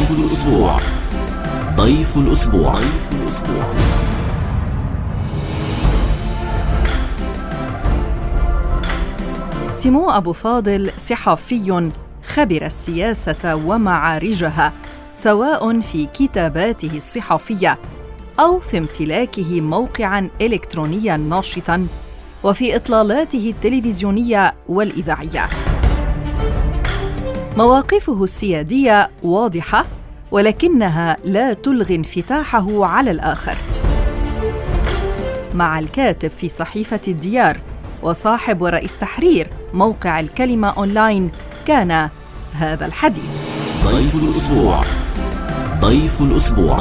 ضيف الأسبوع. ضيف الأسبوع. سيمون أبو فاضل صحفي خبر السياسة ومعارجها، سواء في كتاباته الصحفية أو في امتلاكه موقعاً إلكترونياً ناشطاً وفي إطلالاته التلفزيونية والإذاعية. مواقفه السيادية واضحة، ولكنها لا تلغي انفتاحه على الآخر. مع الكاتب في صحيفة الديار وصاحب ورئيس تحرير موقع الكلمة أونلاين كان هذا الحديث. ضيف الأسبوع.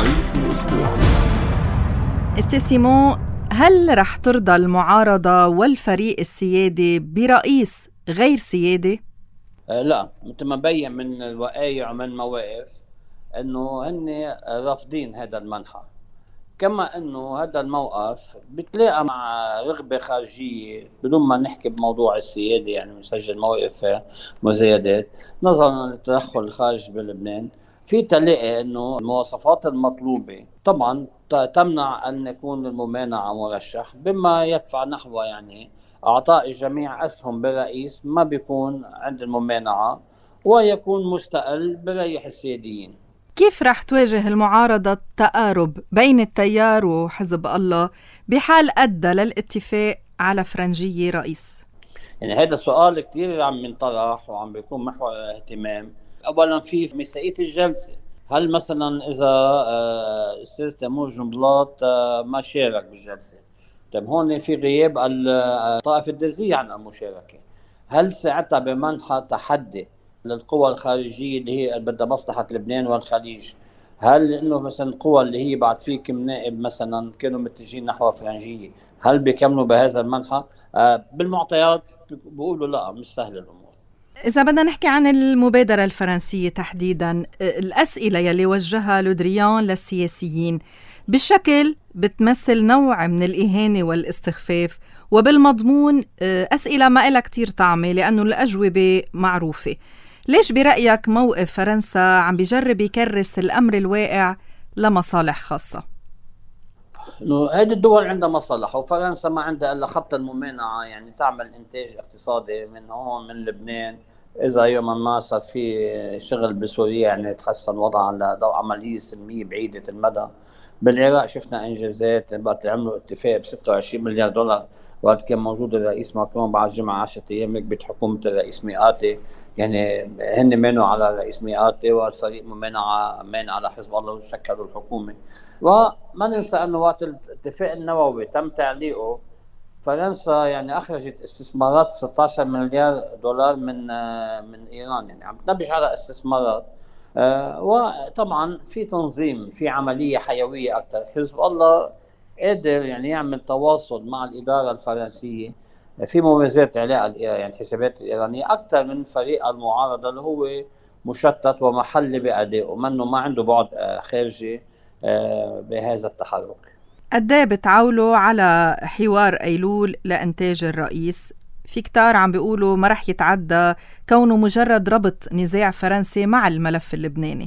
أستاذ سيمون، هل رح ترضى المعارضة والفريق السيادي برئيس غير سيادي؟ لا، مثل ما بين من الوقائع ومن المواقف انه هن رافضين هذا المنحى، كما انه هذا الموقف بتلاقى مع رغبه خارجيه بدون ما نحكي بموضوع السياده، يعني نسجل موقف مزايدات نظرا للتدخل الخارجي بلبنان. في تلاقي انه المواصفات المطلوبه طبعا تمنع ان يكون الممانعه مرشح، بما يدفع نحو يعني اعطاء الجميع اسهم بالرئيس ما بيكون عند الممانعه، ويكون مستقل بريح السياديين. كيف رح تواجه المعارضة التقارب بين التيار وحزب الله بحال أدى للاتفاق على فرنجية رئيس؟ يعني هذا سؤال كتير عم ينطرح وعم بيكون محور اهتمام. أولا في ميثاقية الجلسة، هل مثلا إذا أستاذ تيمور جنبلاط ما شارك بالجلسة، طيب هون في غياب الطائفة الدرزية عن المشاركة، هل ساعتها بمنحى تحدي للقوى الخارجية اللي هي بدها مصلحة لبنان والخليج؟ هل انه مثلا القوى اللي هي بعد فيه كم نائب مثلا كانوا متجهين نحو فرنجية، هل بيكملوا بهذا المنحى؟ بالمعطيات بيقولوا لا، مش سهل الامور. إذا بدنا نحكي عن المبادرة الفرنسية تحديداً، الأسئلة يلي وجهها لودريان للسياسيين بالشكل بتمثل نوع من الإهانة والاستخفاف، وبالمضمون أسئلة ما إلها كتير طعمة لأنه الأجوبة معروفة. ليش برأيك موقف فرنسا عم بيجرب يكرس الأمر الواقع لمصالح خاصة؟ هذه الدول عندها مصالح، وفرنسا ما عندها إلا خط الممانعة، يعني تعمل إنتاج اقتصادي من هون من لبنان. إذا يوما ما صار في شغل بسوريا يعني يتحسن وضعها على ضوء عملية سلمية بعيدة المدى. بالعراق شفنا إنجازات، بقت عملوا اتفاق ب 26 مليار دولار وقت كان موجود الرئيس ماكرون بعد جمعة 10 أيام بحكومة الرئيس مئاتي، يعني هن مانوا على الرئيس مئاتي والفريق ممانعة مان على حزب الله وشكلوا الحكومة. وما ننسى أنه وقت الاتفاق النووي تم تعليقه، فرنسا يعني أخرجت استثمارات 16 مليار دولار من إيران، يعني عم تنبش على استثمارات. وطبعا في تنظيم، في عملية حيوية أكثر. حزب الله قادر يعني يعمل تواصل مع الإدارة الفرنسية في مميزات علاقة يعني الحسابات الإيرانية أكثر من فريق المعارضة اللي هو مشتت ومحلي بأدائه، منه ما عنده بعد خارجي بهذا التحرك. قديه بتعولوا على حوار أيلول لإنتاج الرئيس؟ في كتار عم بيقولوا ما رح يتعدى كونه مجرد ربط نزاع فرنسي مع الملف اللبناني.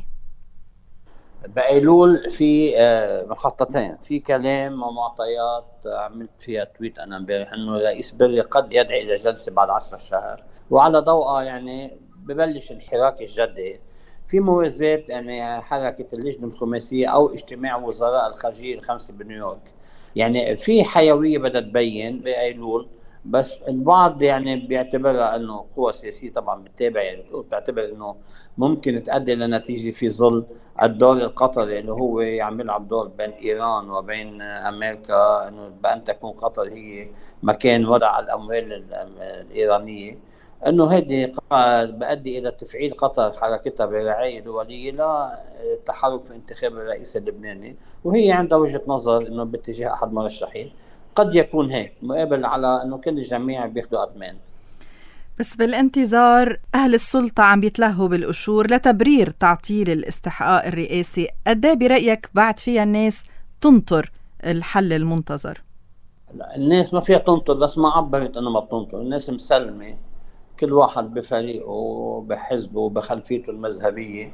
بأيلول في محطتين، في كلام ومعطيات عملت فيها تويت أنا امبارح إنه الرئيس بري قد يدعي إلى جلسة بعد 10 شهر، وعلى ضوءها يعني ببلش الحراك الجدي. في موازات يعني حركة اللجنة الخماسية أو اجتماع وزراء الخارجية الخمسة بنيويورك، يعني في حيوية بدها تبين بأيلول. بس البعض يعني بيعتبرها انه قوى سياسيه طبعا بتتابع، يعني بتعتبر انه ممكن تؤدي لنتيجه في ظل الدور القطري اللي هو عم يلعب دور بين ايران وبين امريكا، انه بان تكون قطر هي مكان وضع الاموال الايرانيه، انه هذه بؤدي الى تفعيل قطر حركتها برعايه دوليه للتحرك في انتخاب الرئيس اللبناني، وهي عندها وجهه نظر انه باتجاه احد مرشحين. قد يكون هيك مقابل على أنه كل الجميع بياخدوا أثمان. بس بالانتظار أهل السلطة عم بيتلهوا بالقشور لتبرير تعطيل الاستحقاق الرئاسي. قد برأيك بعد فيها الناس تنطر الحل المنتظر؟ لا، الناس ما فيها تنطر، بس ما عبرت أنه ما بتنطر. الناس مسلمة، كل واحد بفريقه بحزبه بخلفيته المذهبية،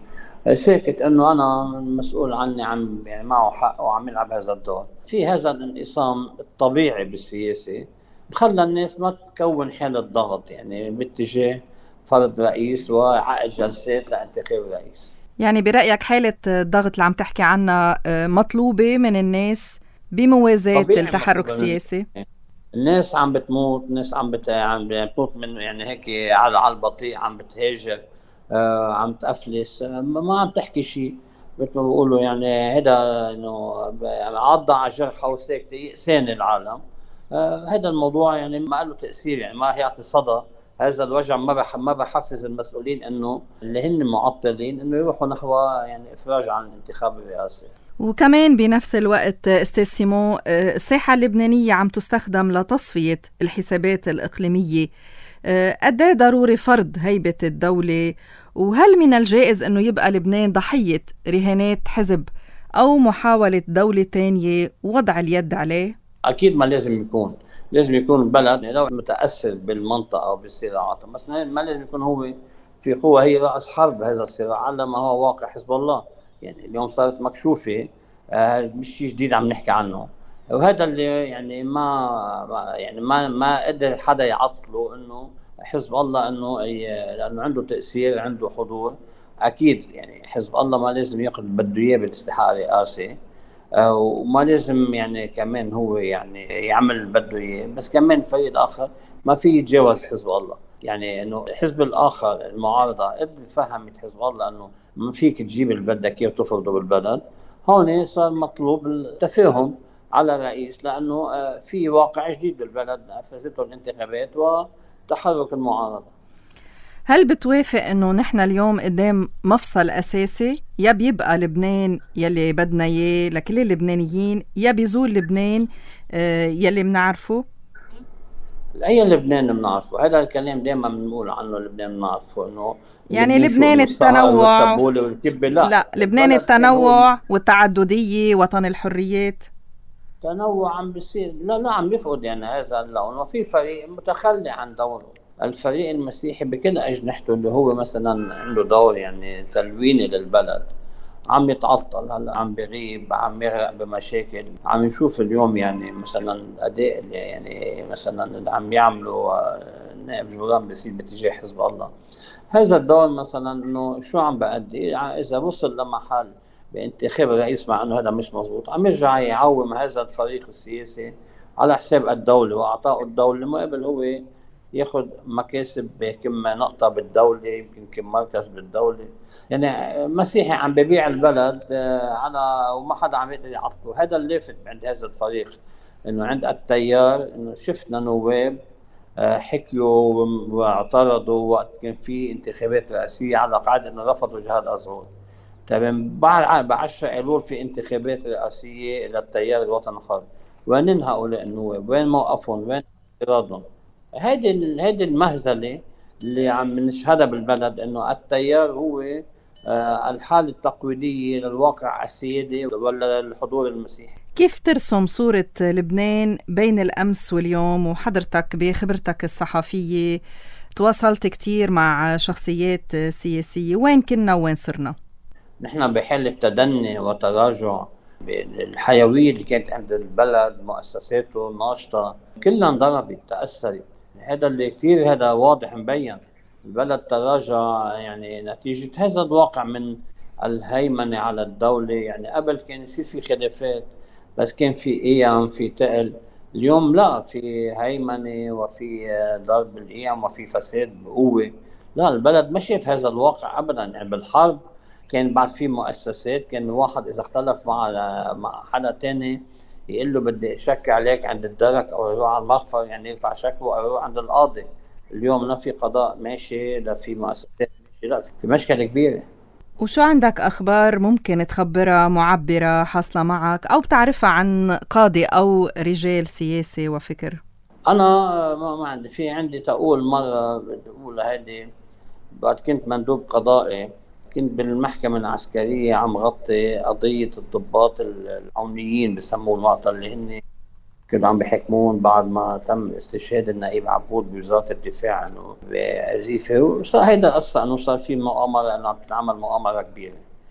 ساكت انه انا المسؤول عني، عم يعني معه حق وعم يلعب هذا الدور. في هذا الانقسام الطبيعي بالسياسه خلى الناس ما تكون حالة ضغط يعني باتجاه فرض رئيس وعقد جلسات لانتخاب رئيس. يعني برأيك حالة الضغط اللي عم تحكي عنها مطلوبة من الناس بموازاة طبيعي التحرك مطلوبة من السياسي؟ الناس، عم بتموت، الناس عم بتموت من يعني هيك على البطيء، عم بتهاجر، عم تأفلس، ما عم تحكي شيء. مثل ما بيقولوا يعني هذا انه يعني عض على جرحه وساكته يأسان العالم. هذا الموضوع يعني ما له تأثير، يعني ما هيعطي صدى. هذا الوجع ما بحفز المسؤولين انه اللي هن معطلين انه يروحوا نحو يعني افراج عن الانتخاب الرئاسي. وكمان بنفس الوقت أستاذ سيمون، الساحة اللبنانية عم تستخدم لتصفية الحسابات الإقليمية. قد ايه ضروري فرض هيبة الدولة؟ وهل من الجائز أنه يبقى لبنان ضحية رهانات حزب أو محاولة دولة تانية وضع اليد عليه؟ اكيد ما لازم يكون، لازم يكون البلد لو متاثر بالمنطقه او بالصراعات، بس ما لازم يكون هو في قوه هي راس حرب هذا الصراع على ما هو واقع حزب الله. يعني اليوم صارت مكشوفه، مش شيء جديد عم نحكي عنه. وهذا اللي يعني ما قدر حدا يعطله، انه حزب الله لانه عنده تاثير، عنده حضور. اكيد يعني حزب الله ما لازم ياخذ بده اياه بالاستحقاق الرئاسي، وما لازم يعني كمان هو يعني يعمل اللي بده اياه، بس كمان الفريق الاخر ما في يتجاوز حزب الله. يعني انه الحزب الاخر المعارضه قد فهمت حزب الله انه ما فيك تجيب اللي بدك اياه وتفرضه بالبلد. هون صار مطلوب التفاهم على الرئيس، لانه في واقع جديد بالبلد افرزته الانتخابات وتحرك المعارضه. هل بتوافق أنه نحن اليوم قدام مفصل أساسي؟ يا بيبقى لبنان يلي بدنا إياه لكل اللبنانيين، يا بيزول لبنان يلي منعرفه؟ هي لبنان بنعرفه، هذا الكلام دائما بنقول عنه. لبنان بنعرفه انه يعني لبنان شو لبنان انه السهر التنوع؟ والتبوله والكبه؟ لا، لا، لبنان البلد كان هو التنوع والتعددية، وطن الحريات. تنوع عم بيصير. لا عم يفقد يعني هذا اللون، وفي فريق متخلي عن دوره. الفريق المسيحي بكل اجنحته اللي هو مثلا عنده دور يعني تلويني للبلد عم يتعطل. هلا عم بغيب، عم يغرق بمشاكل. عم نشوف اليوم يعني مثلا الاداء اللي يعني مثلا اللي عم يعملوا نائب جولان بيصير باتجاه حزب الله. هذا الدور مثلا انه شو عم بأدي؟ اذا وصل لمحل بانتخاب الرئيس، مع انه هذا مش مزبوط، عم يرجع يعوم هذا الفريق السياسي على حساب الدولة واعطائه الدولة، مقابل هو ياخذ مكاسب كم نقطة بالدولة، يمكن كم مركز بالدولة. يعني مسيحي عم ببيع البلد على وما حدا عم يقدر يعطله. هذا اللافت عند هذا الفريق، انه عند التيار انه شفنا نواب حكيوا واعترضوا وقت كان في انتخابات رئاسية على قاعدة انه رفضوا جهاد أزهر. طيب بعد 10 ايلول في انتخابات رئاسية للتيار الوطني الحر، وين هؤلاء النواب؟ وين موقفهم؟ وين اعتراضهم؟ هيدي المهزلة اللي عم نشهدها بالبلد، انه التيار هو الحالة التقليدية للواقع السيادي ولا الحضور المسيحي. كيف ترسم صورة لبنان بين الأمس واليوم؟ وحضرتك بخبرتك الصحفية تواصلت كتير مع شخصيات سياسية، وين كنا وين صرنا؟ نحن بحالة تدني وتراجع. الحيوية اللي كانت عند البلد، مؤسساته الناشطة كلها انضربت، تأثرت. هذا اللي كتير هذا واضح مبين. البلد تراجع يعني نتيجة هذا الواقع من الهيمنة على الدولة. يعني قبل كان يصير في خلافات بس كان في قيم، في تقل. اليوم لا، في هيمنة وفي ضرب القيم وفي فساد بقوة. لا، البلد ما شاف هذا الواقع أبدا. يعني بالحرب كان بعد في مؤسسات، كان الواحد إذا اختلف مع حدا تاني يقول له بدي أشكي عليك عند الدرك أو يروح على المخفر، يعني يرفع شكوى أو يروح عند القاضي. اليوم لا في قضاء ماشي، لا في مؤسسات ماشي، لا في مشكلة كبيرة. وشو عندك أخبار ممكن تخبرها معبرة حاصلة معك أو بتعرفها عن قاضي أو رجال سياسي وفكر؟ أنا ما عندي تقول مرة بدي أقول هيدي. بعد كنت مندوب قضائي، كنت بالمحكمة العسكرية عم غطي قضية الضباط العونيين بسموه وقتها، اللي هن كانوا عم بيحكمون بعد ما تم استشهاد النائب عبود بوزارة الدفاع انه بأزيفه. وصار هيدا قصة انه صار في مؤامرة، انه عم تتعمل مؤامرة كبيرة.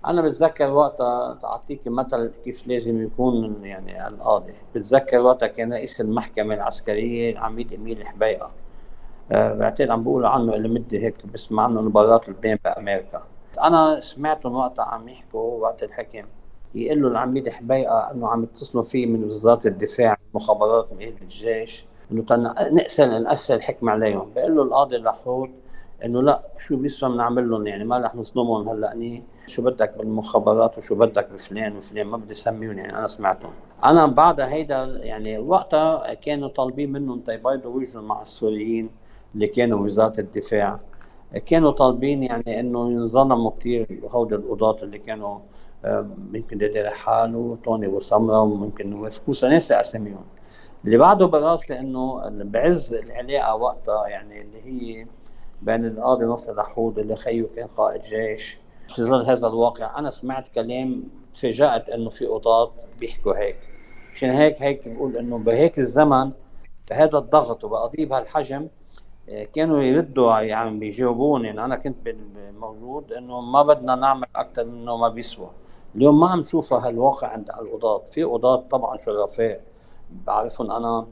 انا بتذكر وقتها، تعطيك مثل كيف لازم يكون يعني القاضي. بتذكر وقتها كان رئيس المحكمة العسكرية العميد إميل حبيقة، بعتقد عم بقول عنه اللي مدي هيك بسمع عنه نبرات لبنان بأمريكا. أنا سمعتهم وقتها عم يحكوا وقت الحكم، يقول له العميد حبيقة إنه عم يتصلوا فيه من وزارة الدفاع، المخابرات، من إيد الجيش، إنه نأسر الحكم عليهم. بيقول له القاضي لحود إنه لا، شو بيسوى بنعمل لهم يعني، ما رح نصدمهم هلأ، شو بدك بالمخابرات وشو بدك بفلان وفلان، ما بدي سميهم يعني. أنا سمعتهم. أنا بعد هيدا يعني وقتها كانوا طالبين منهم تيبيضوا وجههم مع السوريين اللي كانوا وزارة الدفاع. كانوا طالبين يعني انه ينظلموا كثير هود القضاة اللي كانوا ممكن ديدي رحال وتوني وسمرة وممكن نواف كوسا، ناسي اساميهم. اللي بعده براسي انه بعز العلاقة وقتها يعني اللي هي بين القاضي نصر لحود اللي خيه كان قائد جيش، في ظل هذا الواقع انا سمعت كلام تفاجأت انه في قضاة بيحكوا هيك. عشان هيك بقول انه بهيك الزمن، بهذا الضغط وبقضية بهالحجم، كانوا يردوا يعني بيجاوبوني، يعني انا كنت موجود، انه ما بدنا نعمل اكثر منه ما بيسوى. اليوم ما عم نشوفها هالواقع عند القضاة. في قضاة طبعا شرفاء بعرفهم انا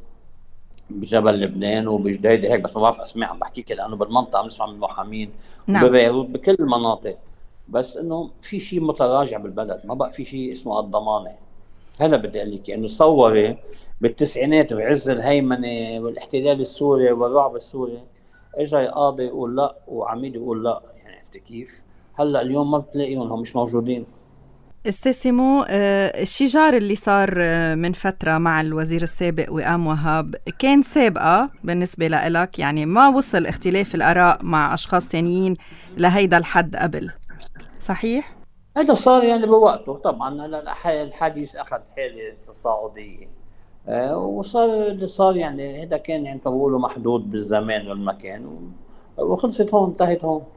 بجبل لبنان وبجديدة هيك، بس ما بعرف اسماء، عم بحكيك لانه بالمنطقه عم نسمع من المحامين نعم. وببيروت بكل المناطق. بس انه في شيء متراجع بالبلد، ما بقى في شيء اسمه الضمانه. هلا بدي اقول لك انه صوري بالتسعينات بعز الهيمنه والاحتلال السوري والرعب السوري، اجى قاضي يقول لا وعميد يقول لا، يعني عرفت كيف؟ هلا اليوم ما بتلاقيهم، هم مش موجودين. استاذ سيمو، الشجار اللي صار من فترة مع الوزير السابق وئام وهاب كان سابقة بالنسبة لإلك، يعني ما وصل اختلاف الآراء مع أشخاص ثانيين لهيدا الحد قبل، صحيح؟ هذا صار يعني بوقته طبعا. هلا الحديث اخذ حاله تصاعديه، وصار اللي صار يعني هذا كان يعني بقولوا محدود بالزمان والمكان، وخلصت هون، انتهت هون.